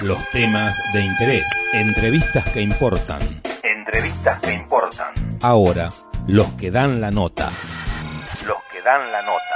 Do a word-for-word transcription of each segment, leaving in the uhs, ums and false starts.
Los temas de interés, entrevistas que importan. Entrevistas que importan. Ahora, los que dan la nota. Los que dan la nota.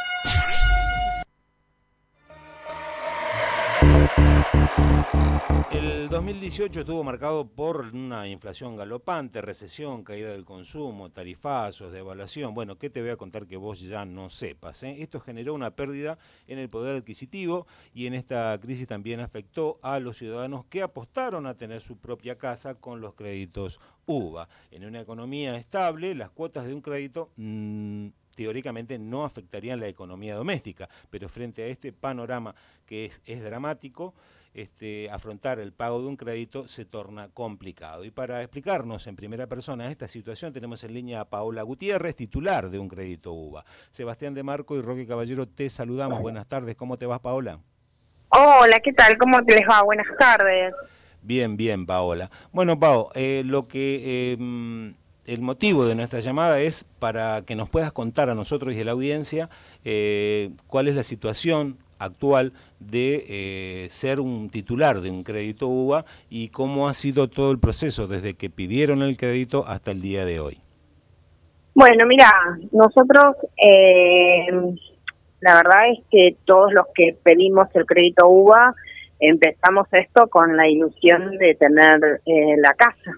El dos mil dieciocho estuvo marcado por una inflación galopante, recesión, caída del consumo, tarifazos, devaluación. Bueno, ¿qué te voy a contar que vos ya no sepas? ¿eh? Esto generó una pérdida en el poder adquisitivo y en esta crisis también afectó a los ciudadanos que apostaron a tener su propia casa con los créditos U V A. En una economía estable, las cuotas de un crédito mmm, teóricamente no afectarían la economía doméstica, pero frente a este panorama que es, es dramático, Este, afrontar el pago de un crédito se torna complicado. Y para explicarnos en primera persona esta situación tenemos en línea a Paola Gutiérrez, titular de un crédito U V A. Sebastián de Marco y Roque Caballero, te saludamos. Buenas tardes. ¿Cómo te vas, Paola? Hola, ¿qué tal? ¿Cómo te les va? Buenas tardes. Bien, bien, Paola. Bueno, Pao, eh, lo que... Eh, el motivo de nuestra llamada es para que nos puedas contar a nosotros y a la audiencia eh, cuál es la situación actual de eh, ser un titular de un crédito U V A y cómo ha sido todo el proceso desde que pidieron el crédito hasta el día de hoy. Bueno, mira, nosotros eh, la verdad es que todos los que pedimos el crédito U V A empezamos esto con la ilusión de tener eh, la casa.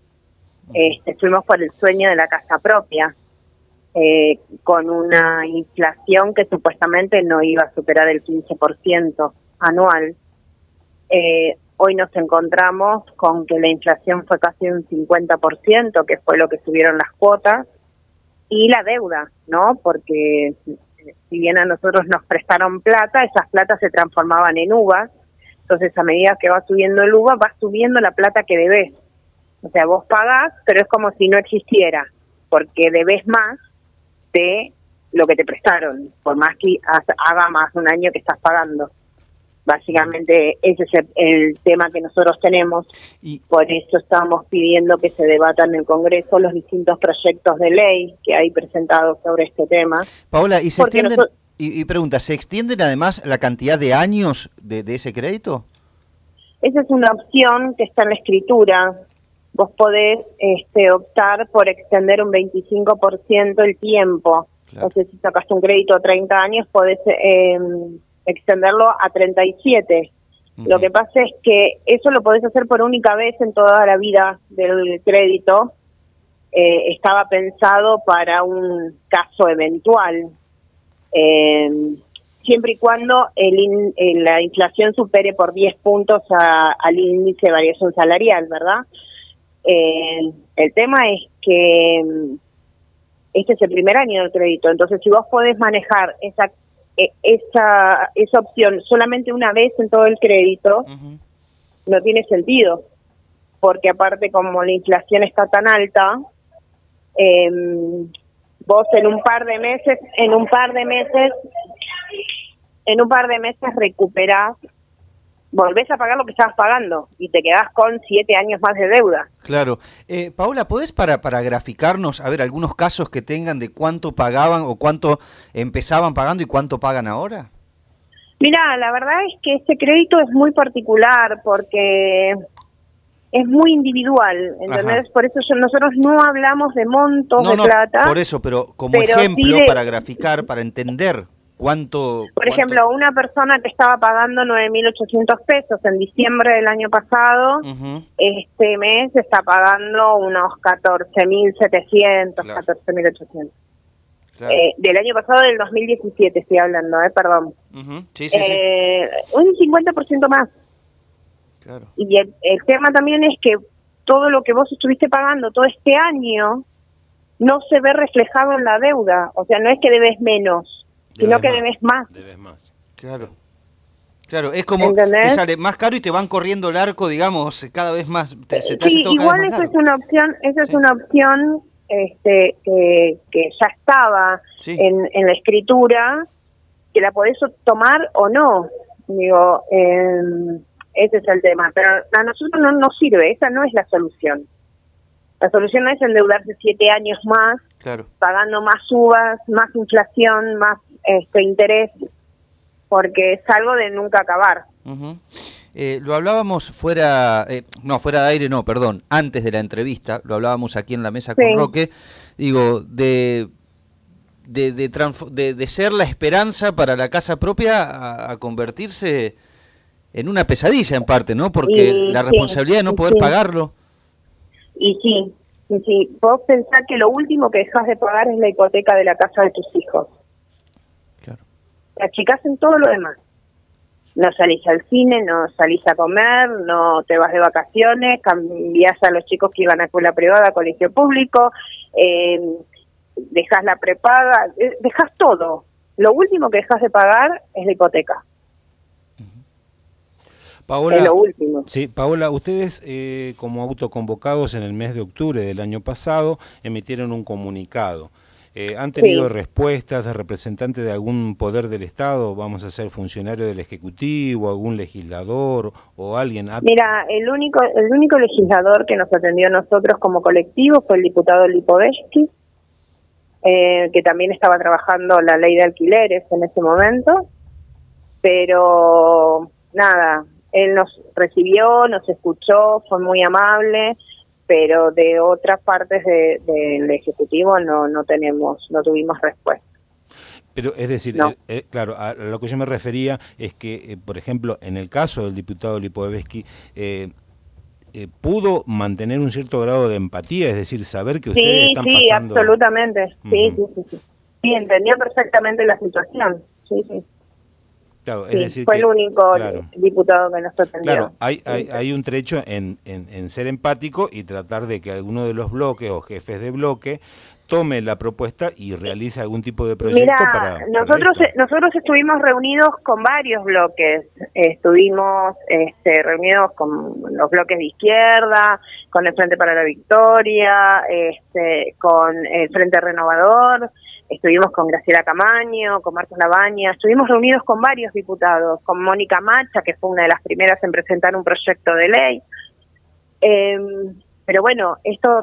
Este, fuimos por el sueño de la casa propia, eh, con una inflación que supuestamente no iba a superar el quince por ciento anual. Eh, hoy nos encontramos con que la inflación fue casi un cincuenta por ciento, que fue lo que subieron las cuotas, y la deuda, ¿no? Porque si bien a nosotros nos prestaron plata, esas platas se transformaban en uvas, entonces a medida que va subiendo el uva, va subiendo la plata que debes. O sea, vos pagás, pero es como si no existiera, porque debes más de lo que te prestaron, por más que haga más de un año que estás pagando. Básicamente ese es el, el tema que nosotros tenemos, y por eso estamos pidiendo que se debatan en el Congreso los distintos proyectos de ley que hay presentados sobre este tema. Paola, ¿y se extienden, nosotros, y, y pregunta, ¿se extienden además la cantidad de años de, de ese crédito? Esa es una opción que está en la escritura. Vos podés este, optar por extender un veinticinco por ciento el tiempo. Claro. Entonces, si sacaste un crédito a treinta años, podés eh, extenderlo a treinta y siete. Uh-huh. Lo que pasa es que eso lo podés hacer por única vez en toda la vida del crédito. Eh, estaba pensado para un caso eventual, eh, siempre y cuando el in, eh, la inflación supere por diez puntos a, al índice de variación salarial, ¿verdad? Eh, el tema es que este es el primer año del crédito, entonces si vos podés manejar esa esa esa opción solamente una vez en todo el crédito, uh-huh, no tiene sentido, porque aparte como la inflación está tan alta, eh, vos en un par de meses, en un par de meses, en un par de meses recuperás, volvés a pagar lo que estabas pagando y te quedás con siete años más de deuda. Claro. Eh, Paola, ¿podés para, para graficarnos, a ver, algunos casos que tengan de cuánto pagaban o cuánto empezaban pagando y cuánto pagan ahora? Mira, la verdad es que este crédito es muy particular porque es muy individual, ¿entendés? Ajá. Por eso yo, nosotros no hablamos de montos no, de no, plata. Por eso, pero como pero ejemplo, sí de, para graficar, para entender cuánto... Por cuánto... ejemplo, una persona que estaba pagando nueve mil ochocientos pesos en diciembre del año pasado, uh-huh, este mes está pagando unos catorce mil setecientos, claro, catorce mil ochocientos. Claro. Eh, del año pasado, del dos mil diecisiete estoy hablando, eh, perdón. Uh-huh. Sí, sí, eh, sí. Un cincuenta por ciento más. Claro. Y el, el tema también es que todo lo que vos estuviste pagando todo este año no se ve reflejado en la deuda. O sea, no es que debes menos, debes sino que más. debes más. Debes más, claro. Claro, es como ¿entendés? Te sale más caro y te van corriendo el arco, digamos, cada vez más. Te, se te sí, hace todo igual cada vez eso más es una opción, eso sí. es una opción este que, que ya estaba sí. en, en la escritura, que la podés tomar o no. Digo, eh, ese es el tema. Pero a nosotros no nos sirve, esa no es la solución. La solución no es endeudarse siete años más, claro, pagando más uvas, más inflación, más este interés, porque es algo de nunca acabar. Uh-huh. Eh, lo hablábamos fuera, eh, no, fuera de aire, no, perdón, antes de la entrevista, lo hablábamos aquí en la mesa con Sí. Roque, digo, de, de, de, de, de ser la esperanza para la casa propia a, a convertirse en una pesadilla en parte, ¿no? Porque Y, la sí, responsabilidad de no poder sí. pagarlo. Y sí, y sí, vos pensás que lo último que dejas de pagar es la hipoteca de la casa de tus hijos. Claro. Te achicás en todo lo demás. No salís al cine, no salís a comer, no te vas de vacaciones, cambiás a los chicos que iban a escuela privada a colegio público, eh, dejás la prepaga, eh, dejás todo. Lo último que dejas de pagar es la hipoteca. Paola, es lo último. Sí, Paola, ustedes eh, como autoconvocados en el mes de octubre del año pasado emitieron un comunicado. Eh, ¿Han tenido Sí. respuestas de representantes de algún poder del Estado? Vamos a ser funcionario del Ejecutivo, algún legislador o alguien. Mira, el único el único legislador que nos atendió a nosotros como colectivo fue el diputado Lipovetsky, eh, que también estaba trabajando la ley de alquileres en ese momento, pero nada, él nos recibió, nos escuchó, fue muy amable, pero de otras partes de, del Ejecutivo no no tenemos, no tuvimos respuesta. Pero es decir, no. eh, eh, claro, a lo que yo me refería es que, eh, por ejemplo, en el caso del diputado Lipovetsky, eh, eh, pudo mantener un cierto grado de empatía, es decir, saber que ustedes sí, están sí, pasando... absolutamente, Uh-huh. sí, sí, sí, sí, sí, entendió perfectamente la situación, sí, sí. Claro, es Sí, decir fue que, el único claro, diputado que nos atendió. Claro, hay, hay, hay un trecho en, en, en ser empático y tratar de que alguno de los bloques o jefes de bloque tome la propuesta y realice algún tipo de proyecto. Mira, para, nosotros para esto. nosotros estuvimos reunidos con varios bloques, estuvimos este, reunidos con los bloques de izquierda, con el Frente para la Victoria, este, con el Frente Renovador, estuvimos con Graciela Camaño, con Marcos Labaña, estuvimos reunidos con varios diputados, con Mónica Macha, que fue una de las primeras en presentar un proyecto de ley. Eh, pero bueno, esto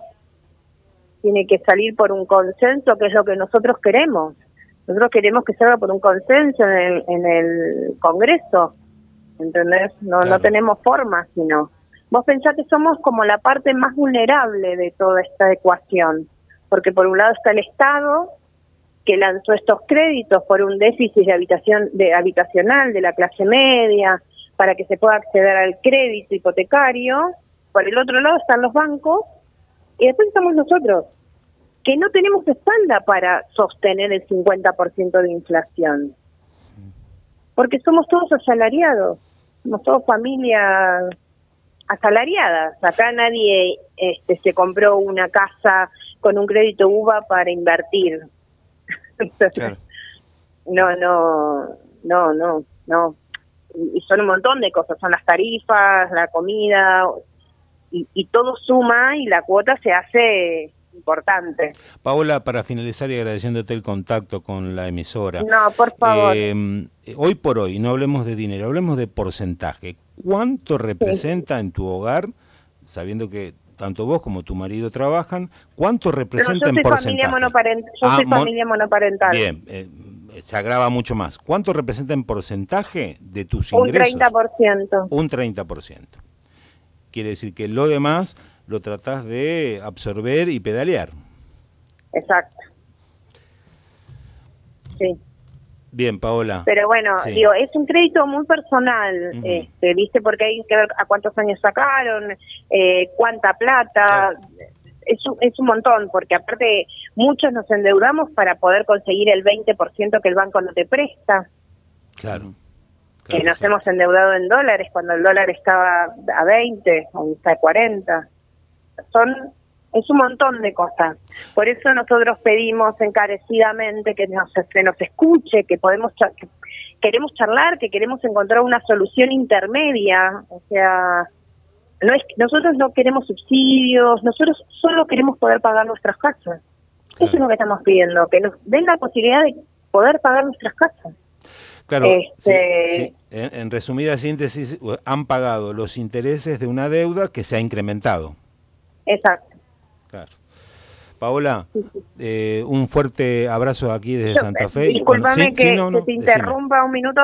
tiene que salir por un consenso, que es lo que nosotros queremos. Nosotros queremos que salga por un consenso en el, en el Congreso, ¿entendés? No, claro. No tenemos forma, sino. Vos pensás que somos como la parte más vulnerable de toda esta ecuación, porque por un lado está el Estado, que lanzó estos créditos por un déficit de habitación de habitacional de la clase media, para que se pueda acceder al crédito hipotecario. Por el otro lado están los bancos, y después estamos nosotros, que no tenemos espalda para sostener el cincuenta por ciento de inflación. Porque somos todos asalariados, somos todos familias asalariadas. Acá nadie este, se compró una casa con un crédito U V A para invertir. Claro. No, no, no, no, no. Y son un montón de cosas, son las tarifas, la comida, y, y todo suma y la cuota se hace importante. Paola, para finalizar y agradeciéndote el contacto con la emisora. No, por favor. Eh, hoy por hoy, no hablemos de dinero, hablemos de porcentaje. ¿Cuánto representa sí. en tu hogar, sabiendo que tanto vos como tu marido trabajan, cuánto representa no, en porcentaje? Familia monoparent yo ah, soy mon familia monoparental. Bien, eh, se agrava mucho más. ¿Cuánto representa en porcentaje de tus Un ingresos? treinta por ciento. Un treinta por ciento. Quiere decir que lo demás lo tratás de absorber y pedalear. Exacto. Sí. Bien, Paola. Pero bueno, sí. digo, es un crédito muy personal, uh-huh. este, ¿viste? Porque hay que ver a cuántos años sacaron, eh, cuánta plata, sí. es, un, es un montón, porque aparte muchos nos endeudamos para poder conseguir el veinte por ciento que el banco no te presta. Claro. Que claro nos sí. hemos endeudado en dólares cuando el dólar estaba a veinte o está a cuarenta. Son... Es un montón de cosas. Por eso nosotros pedimos encarecidamente que nos, se nos escuche, que podemos que queremos charlar, que queremos encontrar una solución intermedia. O sea, no es nosotros no queremos subsidios, nosotros solo queremos poder pagar nuestras casas. Claro. Eso es lo que estamos pidiendo, que nos den la posibilidad de poder pagar nuestras casas. Claro, este... sí, sí. En, en resumida síntesis, han pagado los intereses de una deuda que se ha incrementado. Exacto. Claro. Paola, sí, sí. Eh, un fuerte abrazo aquí desde Yo, Santa Fe. Disculpame bueno, sí, que, sí, no, no, que te interrumpa decime. un minuto.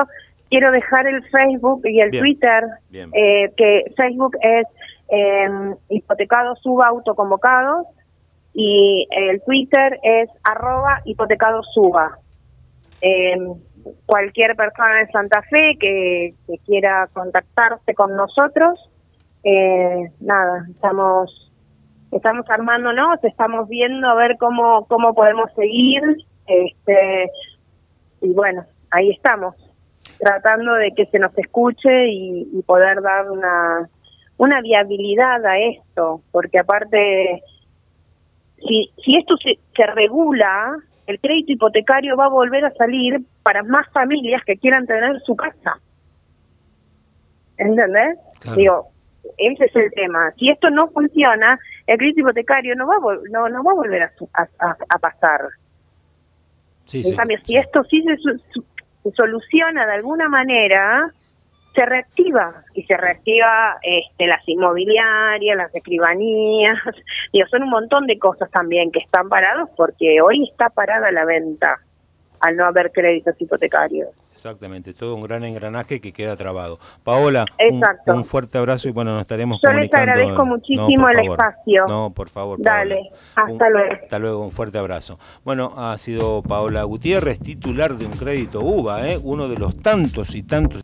quiero dejar el Facebook y el Bien. Twitter, Bien. Eh, que Facebook es eh, hipotecados suba autoconvocados y el Twitter es arroba hipotecados suba. Eh, cualquier persona de Santa Fe que, que quiera contactarse con nosotros, eh, nada, estamos estamos armándonos, estamos viendo a ver cómo cómo podemos seguir, este y bueno, ahí estamos, tratando de que se nos escuche y, y poder dar una una viabilidad a esto, porque aparte, si si esto se, se regula, el crédito hipotecario va a volver a salir para más familias que quieran tener su casa. ¿Entendés? Claro. Digo, ese es el tema. Si esto no funciona, el crédito hipotecario no va a, vol- no, no va a volver a, su- a, a- a pasar. Sí, En sí, cambio, si sí. esto sí se, su- su- se soluciona de alguna manera, se reactiva. Y se reactiva este, las inmobiliarias, las escribanías. Digo, son un montón de cosas también que están parados porque hoy está parada la venta al no haber créditos hipotecarios. Exactamente, todo un gran engranaje que queda trabado. Paola, un, Exacto. un fuerte abrazo y bueno, nos estaremos Yo les comunicando. agradezco en- muchísimo no, por el favor. espacio. No, por favor, Paola. Dale, hasta Un- luego. Hasta luego, un fuerte abrazo. Bueno, ha sido Paola Gutiérrez, titular de un crédito U B A, ¿eh? Uno de los tantos y tantos